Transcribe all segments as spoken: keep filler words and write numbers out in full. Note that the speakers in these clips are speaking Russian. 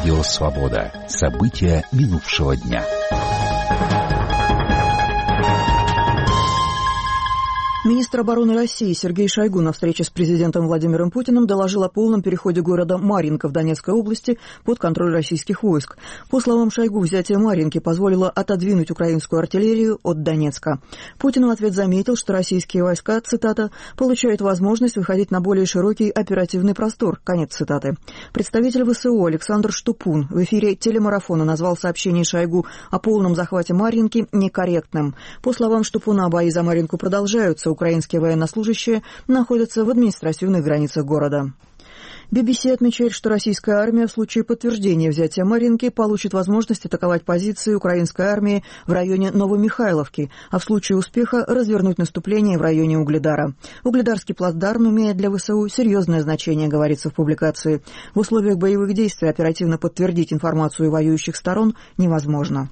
Радио «Свобода». События минувшего дня. Министр обороны России Сергей Шойгу на встрече с президентом Владимиром Путиным доложил о полном переходе города Марьинка в Донецкой области под контроль российских войск. По словам Шойгу, взятие Марьинки позволило отодвинуть украинскую артиллерию от Донецка. Путин в ответ заметил, что российские войска, цитата, «получают возможность выходить на более широкий оперативный простор», конец цитаты. Представитель ВСУ Александр Штупун в эфире телемарафона назвал сообщение Шойгу о полном захвате Марьинки некорректным. По словам Штупуна, бои за Марьинку продолжаются. Украинские военнослужащие находятся в административных границах города. би би си отмечает, что российская армия в случае подтверждения взятия Марьинки получит возможность атаковать позиции украинской армии в районе Новомихайловки, а в случае успеха развернуть наступление в районе Угледара. Угледарский плацдарм имеет для ВСУ серьезное значение, говорится в публикации. В условиях боевых действий оперативно подтвердить информацию воюющих сторон невозможно.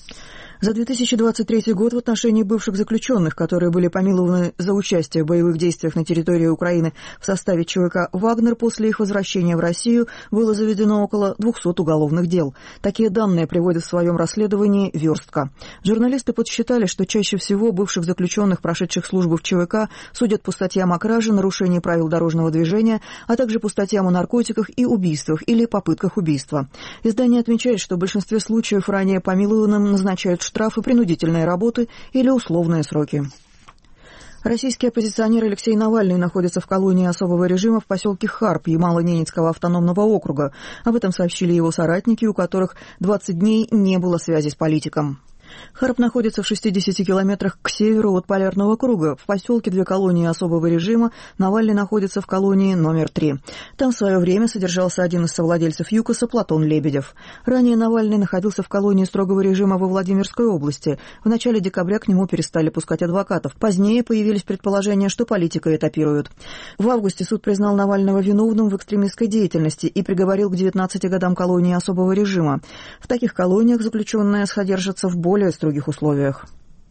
За две тысячи двадцать третий год в отношении бывших заключенных, которые были помилованы за участие в боевых действиях на территории Украины в составе ЧВК «Вагнер», после их возвращения в Россию было заведено около двухсот уголовных дел. Такие данные приводит в своем расследовании «Верстка». Журналисты подсчитали, что чаще всего бывших заключенных, прошедших службу в ЧВК, судят по статьям о краже, нарушении правил дорожного движения, а также по статьям о наркотиках и убийствах или попытках убийства. Издание отмечает, что в большинстве случаев ранее помилованным назначают штрафы, принудительные работы или условные сроки. Российский оппозиционер Алексей Навальный находится в колонии особого режима в поселке Харп Ямало-Ненецкого автономного округа. Об этом сообщили его соратники, у которых двадцать дней не было связи с политиком. Харп находится в шестидесяти километрах к северу от Полярного круга. В поселке две колонии особого режима. Навальный находится в колонии номер три. Там в свое время содержался один из совладельцев ЮКОСа Платон Лебедев. Ранее Навальный находился в колонии строгого режима во Владимирской области. В начале декабря к нему перестали пускать адвокатов. Позднее появились предположения, что политика этапируют. В августе суд признал Навального виновным в экстремистской деятельности и приговорил к девятнадцати годам колонии особого режима. В таких колониях заключенные содержатся в более строгих условиях.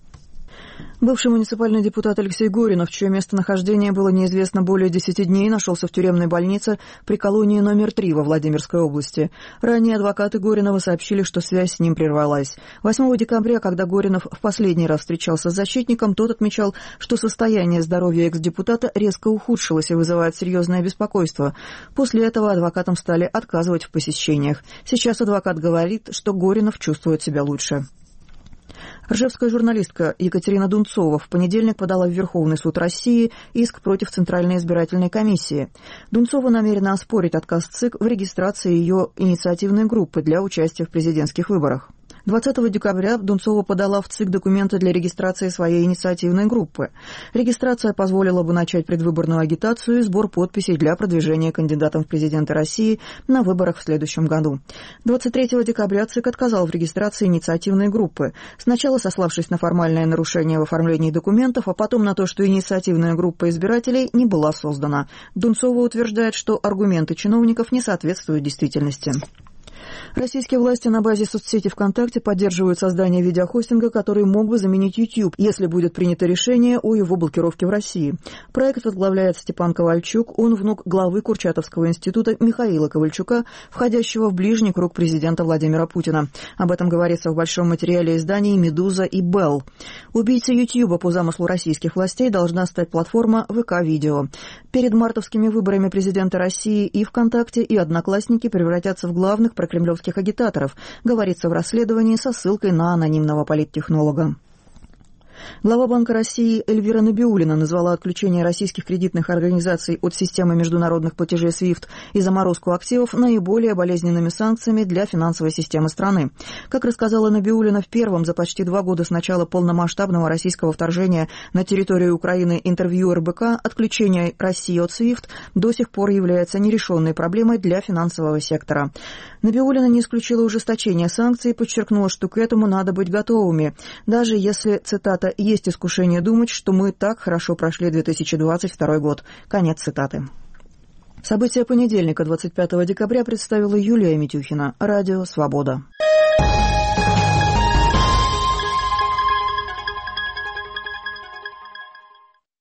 Бывший муниципальный депутат Алексей Горинов, чье местонахождение было неизвестно более десяти дней, нашелся в тюремной больнице при колонии номер три во Владимирской области. Ранее адвокаты Горинова сообщили, что связь с ним прервалась. восьмого декабря, когда Горинов в последний раз встречался с защитником, тот отмечал, что состояние здоровья экс-депутата резко ухудшилось и вызывает серьезное беспокойство. После этого адвокатам стали отказывать в посещениях. Сейчас адвокат говорит, что Горинов чувствует себя лучше. Ржевская журналистка Екатерина Дунцова в понедельник подала в Верховный суд России иск против Центральной избирательной комиссии. Дунцова намерена оспорить отказ ЦИК в регистрации ее инициативной группы для участия в президентских выборах. двадцатого декабря Дунцова подала в ЦИК документы для регистрации своей инициативной группы. Регистрация позволила бы начать предвыборную агитацию и сбор подписей для продвижения кандидатом в президенты России на выборах в следующем году. двадцать третьего декабря ЦИК отказал в регистрации инициативной группы, сначала сославшись на формальное нарушение в оформлении документов, а потом на то, что инициативная группа избирателей не была создана. Дунцова утверждает, что аргументы чиновников не соответствуют действительности. Российские власти на базе соцсети ВКонтакте поддерживают создание видеохостинга, который мог бы заменить YouTube, если будет принято решение о его блокировке в России. Проект возглавляет Степан Ковальчук, он внук главы Курчатовского института Михаила Ковальчука, входящего в ближний круг президента Владимира Путина. Об этом говорится в большом материале изданий «Медуза» и «Белл». Убийцей YouTube по замыслу российских властей должна стать платформа ВК-видео. Перед мартовскими выборами президента России и ВКонтакте, и Одноклассники превратятся в главных прокремлевских агитаторов, говорится в расследовании со ссылкой на анонимного политтехнолога. Глава Банка России Эльвира Набиуллина назвала отключение российских кредитных организаций от системы международных платежей свифт и заморозку активов наиболее болезненными санкциями для финансовой системы страны. Как рассказала Набиуллина в первом за почти два года с начала полномасштабного российского вторжения на территорию Украины интервью эр бэ ка, отключение России от свифт до сих пор является нерешенной проблемой для финансового сектора. Набиуллина не исключила ужесточение санкций и подчеркнула, что к этому надо быть готовыми, даже если, цитата, «есть искушение думать, что мы так хорошо прошли две тысячи двадцать второй год». Конец цитаты. События понедельника, двадцать пятого декабря, представила Юлия Митюхина. Радио «Свобода».